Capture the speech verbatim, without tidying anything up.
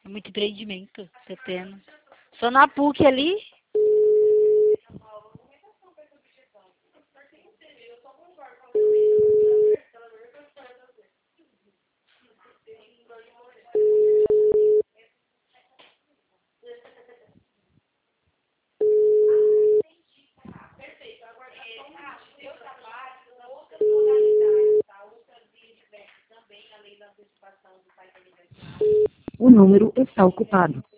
Muito empreendimento, tô tendo. Só na PUC ali. O número está ocupado.